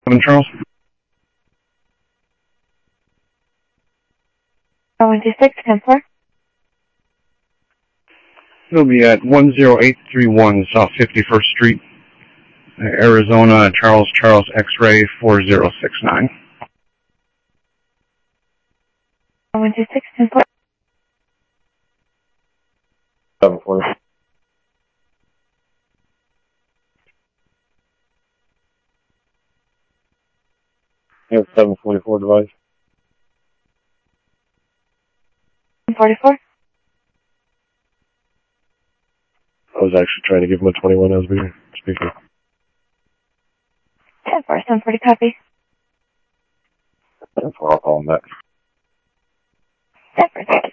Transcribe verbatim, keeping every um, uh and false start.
Charles. one two six, ten four. It'll be at one zero eight three one South fifty-first Street, Arizona, Charles, Charles, X-ray four zero six nine. one two six, ten four. seven forty. You have seven forty-four device. forty-four. I was actually trying to give him a twenty-one as we were speaking. ten four, seven forty, copy. That's where I'll call him back. ten four, thank you.